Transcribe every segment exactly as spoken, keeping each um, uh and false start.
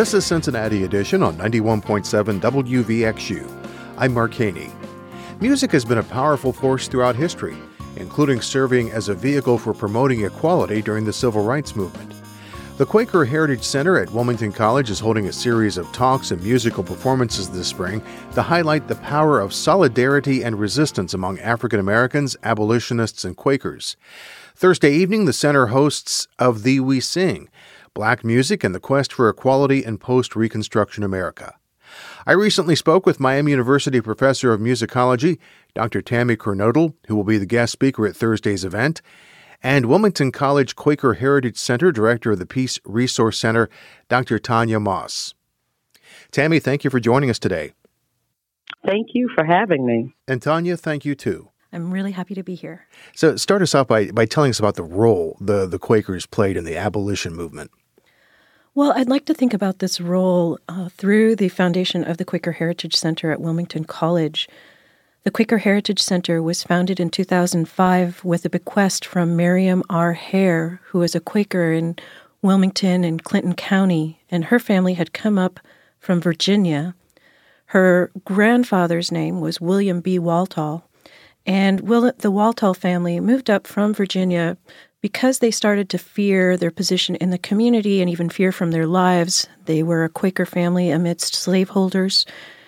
This is Cincinnati Edition on ninety-one point seven W V X U. I'm Mark Haney. Music has been a powerful force throughout history, including serving as a vehicle for promoting equality during the Civil Rights Movement. The Quaker Heritage Center at Wilmington College is holding a series of talks and musical performances this spring to highlight the power of solidarity and resistance among African Americans, abolitionists, and Quakers. Thursday evening, the center hosts Of Thee We Sing, Black music and the quest for equality in post-Reconstruction America. I recently spoke with Miami University professor of musicology, Doctor Tammy Kernodle, who will be the guest speaker at Thursday's event, and Wilmington College Quaker Heritage Center director of the Peace Resource Center, Doctor Tanya Moss. Tammy, thank you for joining us today. Thank you for having me. And Tanya, thank you too. I'm really happy to be here. So start us off by, by telling us about the role the, the Quakers played in the abolition movement. Well, I'd like to think about this role uh, through the foundation of the Quaker Heritage Center at Wilmington College. The Quaker Heritage Center was founded in two thousand five with a bequest from Miriam R. Hare, who was a Quaker in Wilmington and Clinton County, and her family had come up from Virginia. Her grandfather's name was William B. Waltall, and Will, the Waltall family moved up from Virginia because they started to fear their position in the community and even fear from their lives. They were a Quaker family amidst slaveholders,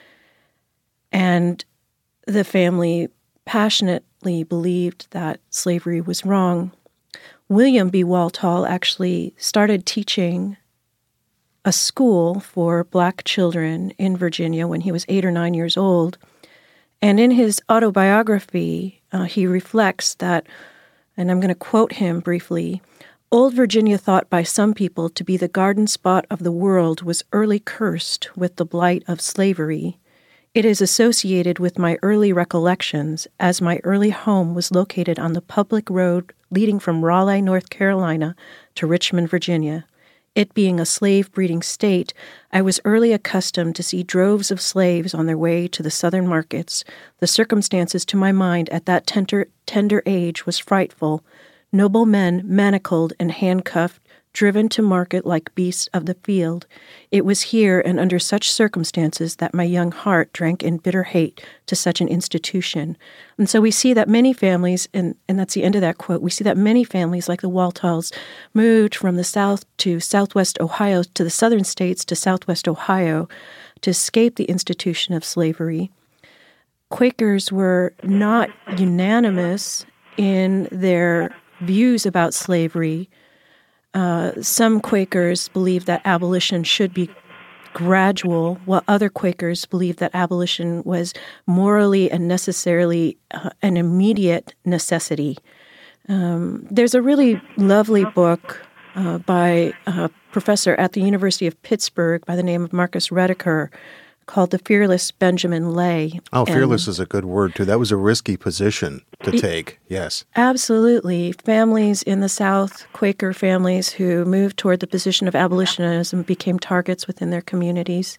and the family passionately believed that slavery was wrong. William B. Waltall actually started teaching a school for Black children in Virginia when he was eight or nine years old. And in his autobiography, uh, he reflects that, and I'm going to quote him briefly, "Old Virginia, thought by some people to be the garden spot of the world, was early cursed with the blight of slavery. It is associated with my early recollections, as my early home was located on the public road leading from Raleigh, North Carolina, to Richmond, Virginia. It being a slave-breeding state, I was early accustomed to see droves of slaves on their way to the southern markets. The circumstances, to my mind, at that tender, tender age was frightful. Noble men, manacled and handcuffed, driven to market like beasts of the field. It was here and under such circumstances that my young heart drank in bitter hate to such an institution." And so we see that many families, and, and that's the end of that quote, we see that many families like the Waltalls moved from the south to southwest Ohio, to the southern states to southwest Ohio, to escape the institution of slavery. Quakers were not unanimous in their views about slavery. Uh, some Quakers believed that abolition should be gradual, while other Quakers believed that abolition was morally and necessarily uh, an immediate necessity. Um, there's a really lovely book uh, by a professor at the University of Pittsburgh by the name of Marcus Rediker called The Fearless Benjamin Lay. Oh, fearless and is a good word, too. That was a risky position to it, take, yes. Absolutely. Families in the South, Quaker families who moved toward the position of abolitionism, became targets within their communities.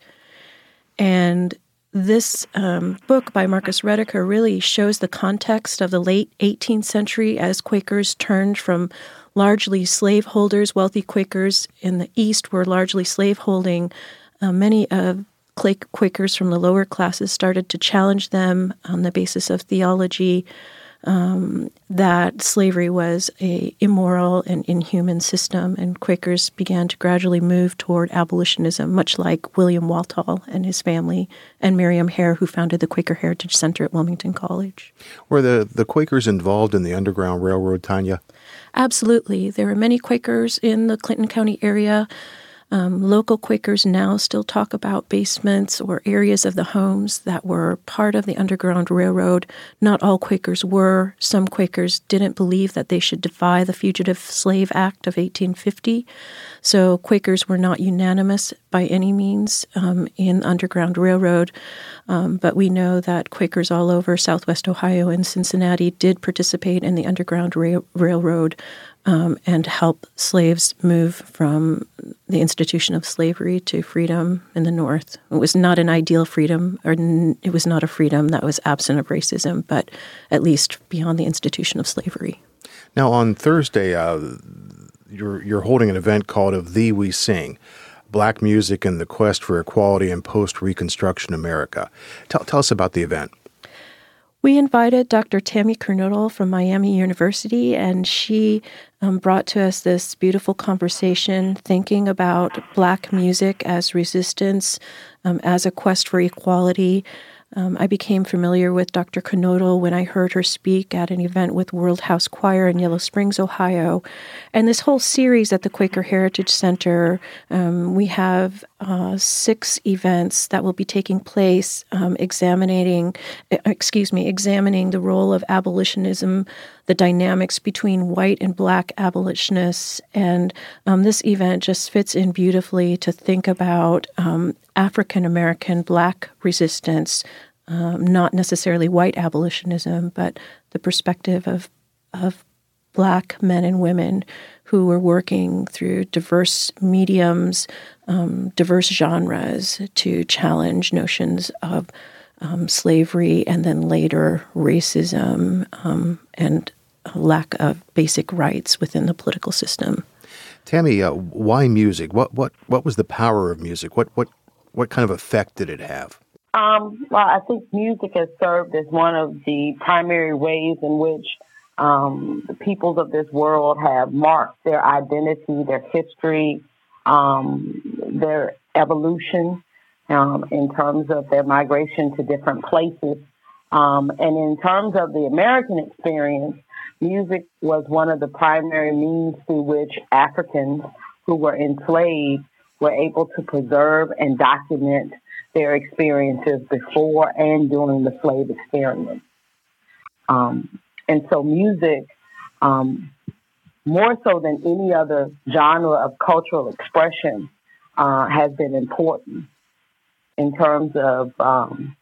And this um, book by Marcus Rediker really shows the context of the late eighteenth century as Quakers turned from largely slaveholders. Wealthy Quakers in the East were largely slaveholding. Uh, many of Quakers from the lower classes started to challenge them on the basis of theology um, that slavery was a immoral and inhuman system, and Quakers began to gradually move toward abolitionism, much like William Waltall and his family, and Miriam Hare, who founded the Quaker Heritage Center at Wilmington College. Were the, the Quakers involved in the Underground Railroad, Tanya? Absolutely. There were many Quakers in the Clinton County area. Um, local Quakers now still talk about basements or areas of the homes that were part of the Underground Railroad. Not all Quakers were. Some Quakers didn't believe that they should defy the Fugitive Slave Act of eighteen fifty. So Quakers were not unanimous by any means um, in Underground Railroad. Um, but we know that Quakers all over Southwest Ohio and Cincinnati did participate in the Underground Ra- Railroad um, and help slaves move from the institution of slavery to freedom in the North. It was not an ideal freedom, or n- it was not a freedom that was absent of racism, but at least beyond the institution of slavery. Now, on Thursday, uh, you're, you're holding an event called Of Thee We Sing, Black Music and the Quest for Equality in Post-Reconstruction America. Tell, tell us about the event. We invited Doctor Tammy Kernodle from Miami University, and she um, brought to us this beautiful conversation thinking about Black music as resistance, um, as a quest for equality. Um, I became familiar with Doctor Kernodle when I heard her speak at an event with World House Choir in Yellow Springs, Ohio. And this whole series at the Quaker Heritage Center, um, we have uh, six events that will be taking place um, examining, excuse me, examining the role of abolitionism, the dynamics between white and Black abolitionists. And um, this event just fits in beautifully to think about um, African-American Black resistance, um, not necessarily white abolitionism, but the perspective of of Black men and women who were working through diverse mediums, um, diverse genres to challenge notions of um, slavery and then later racism um, and a lack of basic rights within the political system. Tammy, uh, why music? What what what was the power of music? What what what kind of effect did it have? Um, well, I think music has served as one of the primary ways in which um, the peoples of this world have marked their identity, their history, um, their evolution um, in terms of their migration to different places. Um, and in terms of the American experience, music was one of the primary means through which Africans who were enslaved were able to preserve and document their experiences before and during the slave experience. Um, and so music, um, more so than any other genre of cultural expression, uh, has been important in terms of, um,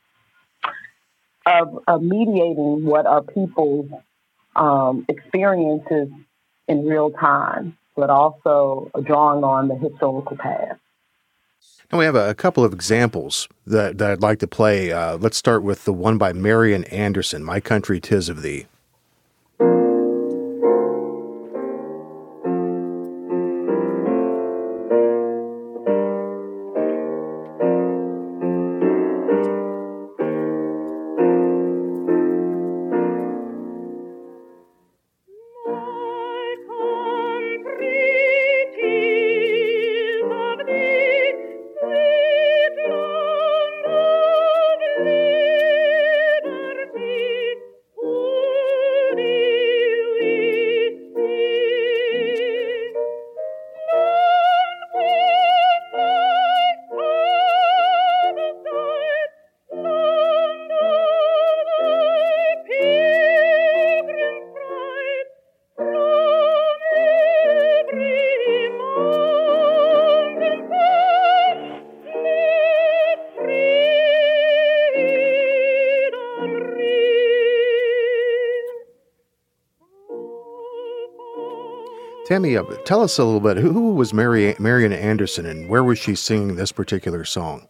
of, of mediating what are people's um, experiences in real time, but also drawing on the historical past. Now we have a, a couple of examples that, that I'd like to play. Uh, let's start with the one by Marian Anderson, My Country 'Tis of Thee. Tammy, uh, tell us a little bit, who, who was Mary, Marian Anderson and where was she singing this particular song?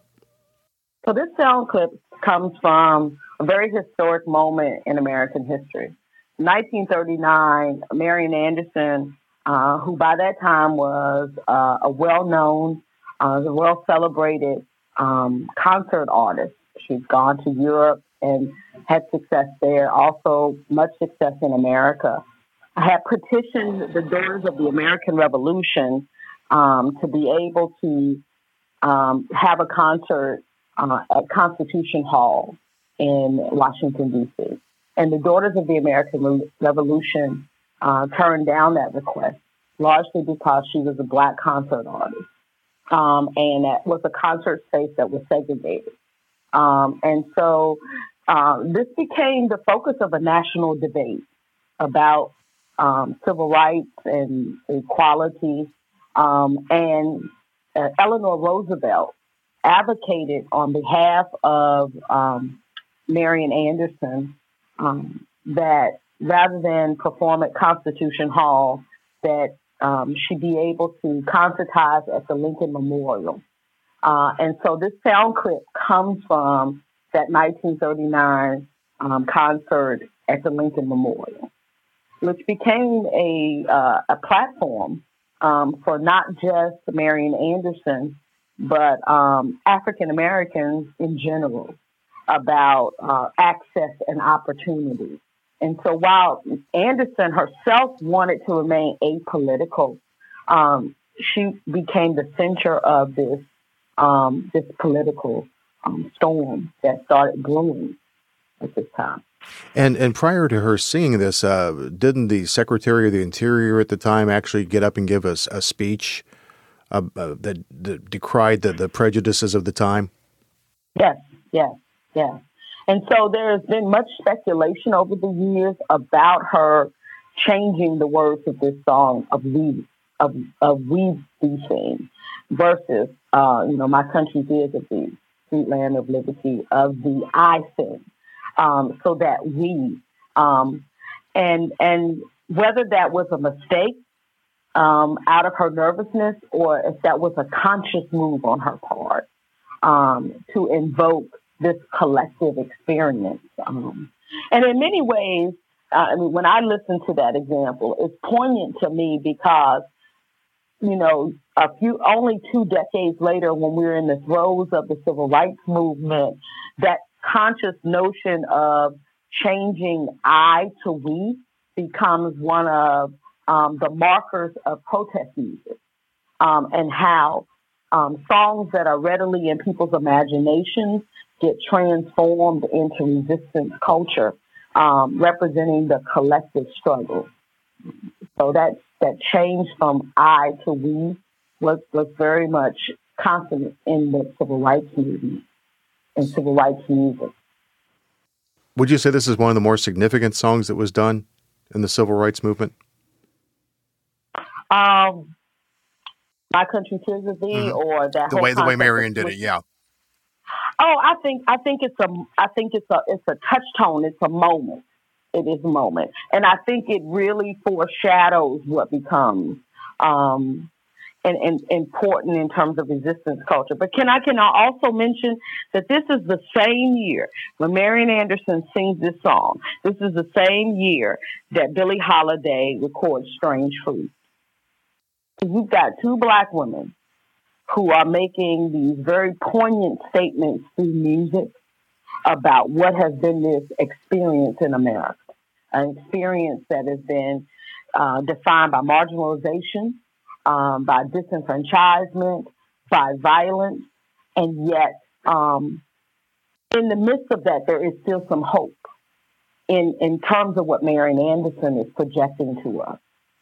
So this sound clip comes from a very historic moment in American history. In nineteen thirty-nine, Marian Anderson, uh, who by that time was uh, a well-known, uh, a well-celebrated um, concert artist. She'd gone to Europe and had success there, also much success in America. I had petitioned the Daughters of the American Revolution um, to be able to um, have a concert uh, at Constitution Hall in Washington, D C. And the Daughters of the American Re- Revolution uh, turned down that request, largely because she was a Black concert artist. Um, and that was a concert space that was segregated. Um, and so uh, this became the focus of a national debate about Um, civil rights and equality. Um, and uh, Eleanor Roosevelt advocated on behalf of um, Marian Anderson um, that rather than perform at Constitution Hall, that um, she be able to concertize at the Lincoln Memorial. Uh, and so this sound clip comes from that nineteen thirty-nine um, concert at the Lincoln Memorial, which became a uh, a platform um, for not just Marian Anderson but um, African Americans in general, about uh, access and opportunity. And so while Anderson herself wanted to remain apolitical, um, she became the center of this um, this political um, storm that started brewing at this time. And and prior to her singing this, uh, didn't the Secretary of the Interior at the time actually get up and give us a, a speech uh, uh, that, that decried the, the prejudices of the time? Yes, yes, yes. And so there has been much speculation over the years about her changing the words of this song of we, of, of we be sing versus, uh, you know, my country's is of thee, sweet land of liberty, of the I sing, um, so that we, um, and, and whether that was a mistake um, out of her nervousness or if that was a conscious move on her part um, to invoke this collective experience. Um, and in many ways, uh, I mean, when I listen to that example, it's poignant to me because, you know, a few, only two decades later, when we're in the throes of the civil rights movement, that conscious notion of changing I to we becomes one of um, the markers of protest music, um, and how um, songs that are readily in people's imaginations get transformed into resistance culture, um, representing the collective struggle. So that that change from I to we was was very much constant in the civil rights movement and civil rights music. Would you say this is one of the more significant songs that was done in the civil rights movement? Um, My Country Tis of Thee, mm-hmm. or that the whole way the way Marion was, did it, yeah. Oh, I think I think it's a I think it's a it's a touch tone. It's a moment. It is a moment, and I think it really foreshadows what becomes um, and, and important in terms of resistance culture. But can I can I also mention that this is the same year when Marian Anderson sings this song. This is the same year that Billie Holiday records "Strange Fruit." So you've got two Black women who are making these very poignant statements through music about what has been this experience in America, an experience that has been uh, defined by marginalization, um, by disenfranchisement, by violence, and yet um, in the midst of that, there is still some hope in, in terms of what Marian Anderson is projecting to us.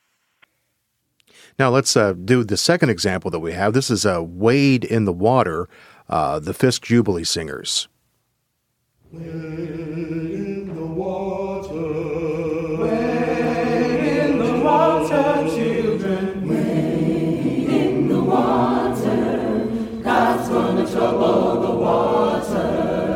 Now let's uh, do the second example that we have. This is uh, Wade in the Water, uh, the Fisk Jubilee Singers. Wade in the water, wade in the water, children. Wade in the water, God's gonna trouble the water.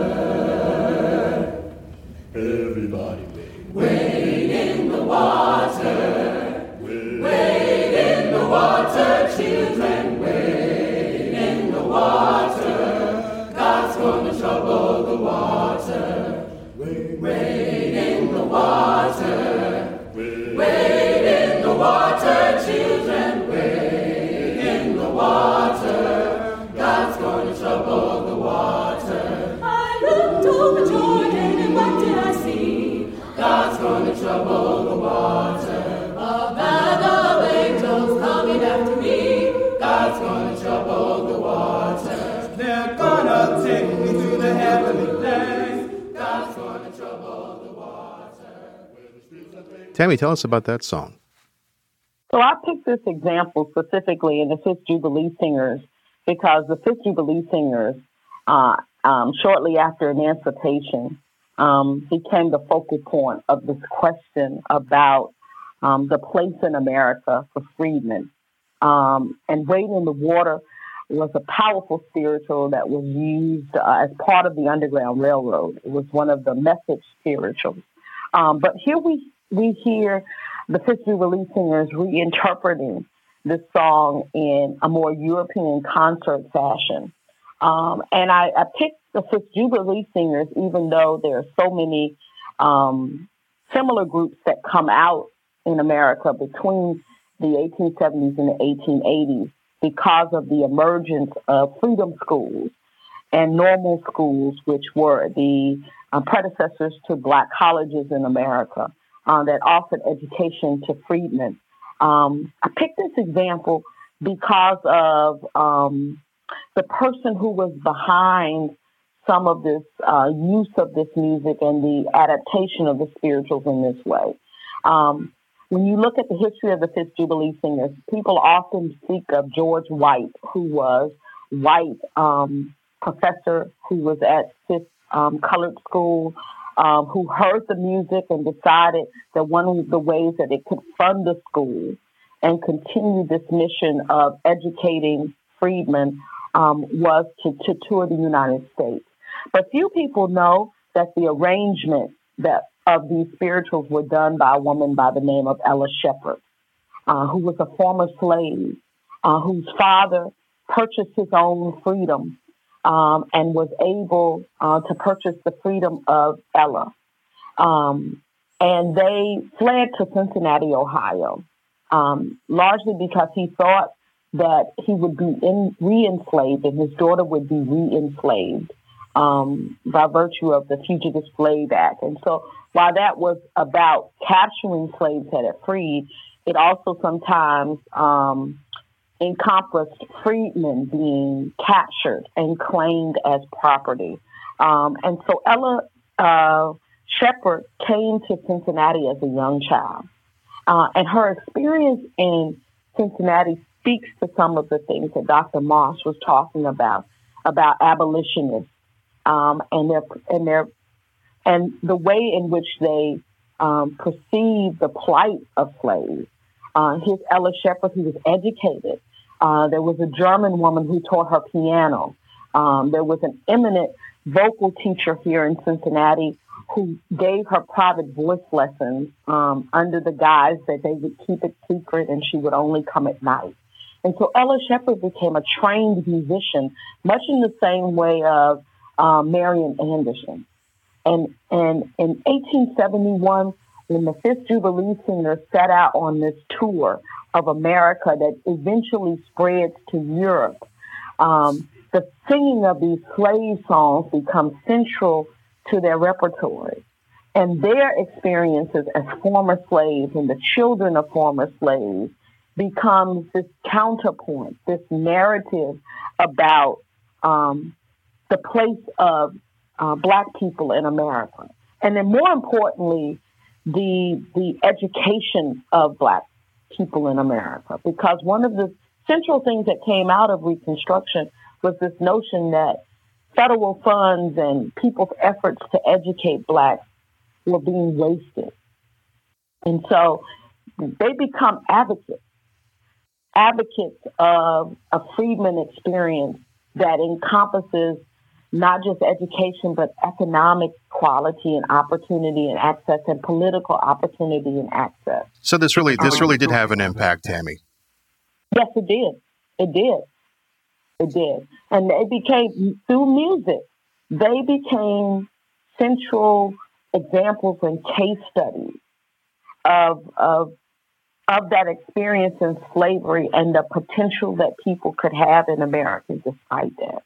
Everybody wade. Wade in the water, wade, wade in the water, children. Wade in the water, God's gonna trouble the water. Wade, wade in the water, wade, wade in the water, children. Wade in the water, God's gonna trouble the water. I looked over Jordan and what did I see? God's gonna trouble the water. A band of angels coming after me. God's gonna trouble the water. They're gonna take me to the heavenly place. God's gonna trouble the water. Tammy, tell us about that song. So I picked this example specifically in the Fisk Jubilee Singers because the Fisk Jubilee Singers, uh, um, shortly after emancipation, um, became the focal point of this question about um, the place in America for freedmen. Um, and Wade in the Water was a powerful spiritual that was used uh, as part of the Underground Railroad. It was one of the message spirituals. Um, but here we, we hear the Fisk Jubilee Singers reinterpreting this song in a more European concert fashion. Um, and I, I picked the Fisk Jubilee Singers, even though there are so many um, similar groups that come out in America between the eighteen seventies and the eighteen eighties, because of the emergence of freedom schools and normal schools, which were the uh, predecessors to black colleges in America uh, that offered education to freedmen. Um, I picked this example because of um, the person who was behind some of this uh, use of this music and the adaptation of the spirituals in this way. Um, when you look at the history of the Fifth Jubilee Singers, people often speak of George White, who was white um, professor who was at Fifth um, Colored School, um, who heard the music and decided that one of the ways that it could fund the school and continue this mission of educating freedmen um, was to, to tour the United States. But few people know that the arrangement that of these spirituals were done by a woman by the name of Ella Shepherd, uh, who was a former slave, uh, whose father purchased his own freedom um, and was able uh, to purchase the freedom of Ella. Um, and they fled to Cincinnati, Ohio, um, largely because he thought that he would be in, re-enslaved and his daughter would be re-enslaved um, by virtue of the Fugitive Slave Act. And so while that was about capturing slaves that it freed, it also sometimes um, encompassed freedmen being captured and claimed as property. Um, and so Ella uh, Shepherd came to Cincinnati as a young child. Uh, and her experience in Cincinnati speaks to some of the things that Doctor Moss was talking about, about abolitionists um, and their and their and the way in which they um, perceive the plight of slaves. Uh, here's Ella Shepherd, who was educated. Uh, there was a German woman who taught her piano. Um, there was an eminent vocal teacher here in Cincinnati who gave her private voice lessons um, under the guise that they would keep it secret and she would only come at night. And so Ella Shepherd became a trained musician, much in the same way of uh, Marian Anderson. And, and in eighteen seventy-one, when the Fifth Jubilee Singers set out on this tour of America that eventually spreads to Europe, um, the singing of these slave songs becomes central to their repertoire. And their experiences as former slaves and the children of former slaves becomes this counterpoint, this narrative about um, the place of uh, Black people in America. And then more importantly, the the education of Black people in America. Because one of the central things that came out of Reconstruction was this notion that federal funds and people's efforts to educate Blacks were being wasted. And so they become advocates, advocates of a freedman experience that encompasses not just education, but economic quality and opportunity and access and political opportunity and access. So this really, this really did have an impact, Tammy. Yes, it did. It did. It did. And it became, through music, they became central examples and case studies of, of, of that experience in slavery and the potential that people could have in America despite that.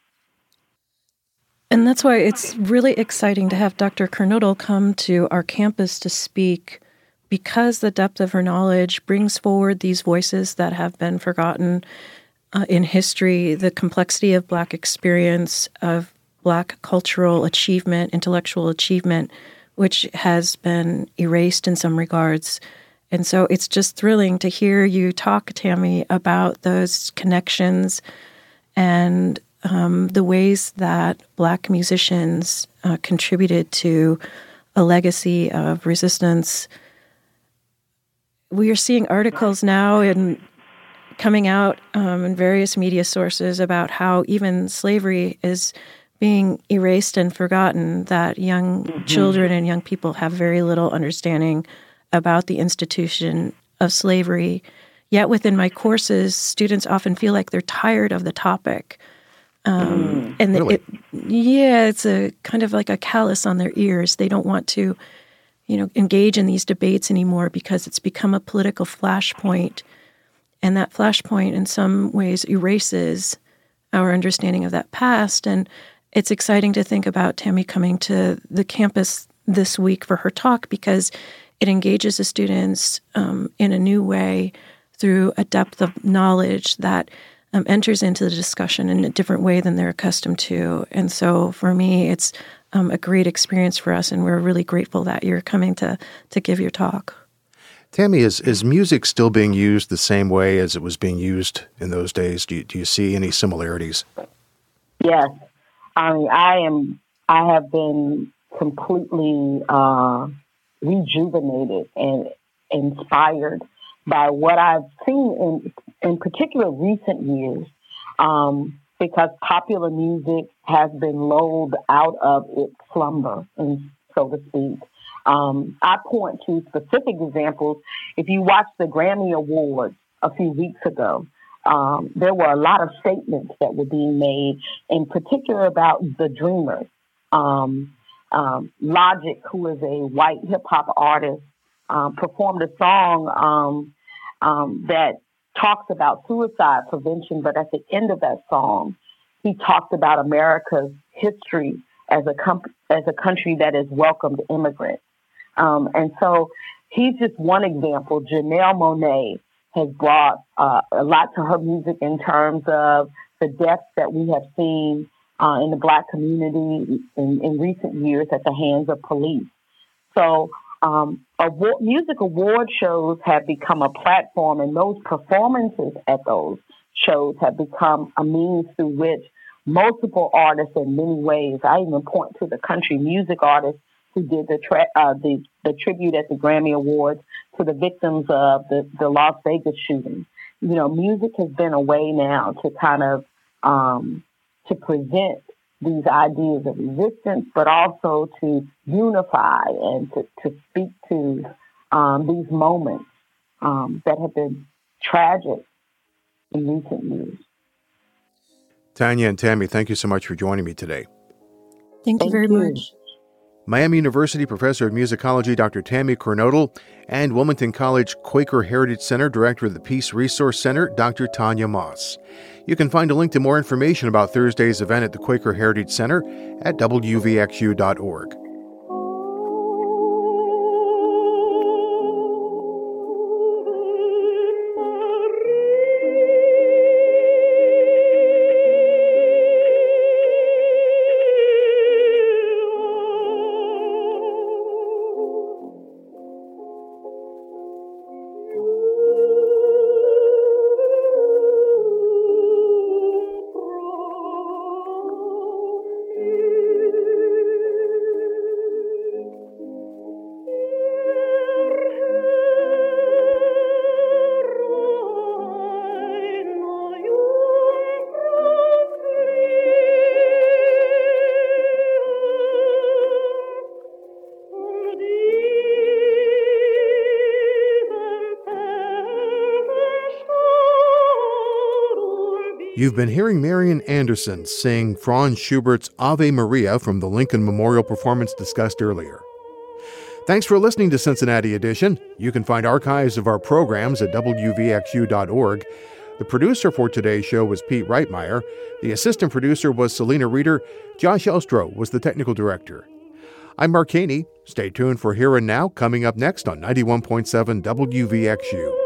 And that's why it's really exciting to have Doctor Kernodle come to our campus to speak, because the depth of her knowledge brings forward these voices that have been forgotten uh, in history, the complexity of Black experience, of Black cultural achievement, intellectual achievement, which has been erased in some regards. And so it's just thrilling to hear you talk, Tammy, about those connections and Um, the ways that Black musicians uh, contributed to a legacy of resistance. We are seeing articles now in coming out um, in various media sources about how even slavery is being erased and forgotten, that young mm-hmm. children and young people have very little understanding about the institution of slavery. Yet within my courses, students often feel like they're tired of the topic. Um, mm, and really? it, yeah, it's a kind of like a callus on their ears. They don't want to, you know, engage in these debates anymore because it's become a political flashpoint. And that flashpoint in some ways erases our understanding of that past. And it's exciting to think about Tammy coming to the campus this week for her talk because it engages the students um, in a new way through a depth of knowledge that um, enters into the discussion in a different way than they're accustomed to. And so for me, it's um, a great experience for us, and we're really grateful that you're coming to to give your talk. Tammy, is, is music still being used the same way as it was being used in those days? Do you, do you see any similarities? Yes. I mean, I am, I have been completely uh, rejuvenated and inspired by what I've seen in, in particular recent years, um, because popular music has been lulled out of its slumber, and so to speak. Um, I point to specific examples. If you watch the Grammy Awards a few weeks ago, um, there were a lot of statements that were being made, in particular about the Dreamers. Um, um, Logic, who is a white hip-hop artist, um, performed a song um, um, that talks about suicide prevention, but at the end of that song, he talked about America's history as a, com- as a country that has welcomed immigrants. Um, and so he's just one example. Janelle Monáe has brought uh, a lot to her music in terms of the deaths that we have seen uh, in the Black community in, in recent years at the hands of police. So um, award, music award shows have become a platform, and those performances at those shows have become a means through which multiple artists in many ways, I even point to the country music artists who did the, tra- uh, the the tribute at the Grammy Awards to the victims of the, the Las Vegas shooting. You know, music has been a way now to kind of um, to present these ideas of resistance, but also to unify and to, to speak to um, these moments um, that have been tragic in recent years. Tanya and Tammy, thank you so much for joining me today. Thank, Thank you very you. much. Miami University Professor of Musicology Doctor Tammy Kernodle and Wilmington College Quaker Heritage Center Director of the Peace Resource Center Doctor Tanya Moss. You can find a link to more information about Thursday's event at the Quaker Heritage Center at W V X U dot org. You've been hearing Marian Anderson sing Franz Schubert's Ave Maria from the Lincoln Memorial performance discussed earlier. Thanks for listening to Cincinnati Edition. You can find archives of our programs at W V X U dot org. The producer for today's show was Pete Reitmeyer. The assistant producer was Selena Reeder. Josh Elstro was the technical director. I'm Mark Haney. Stay tuned for Here and Now, coming up next on ninety-one point seven W V X U.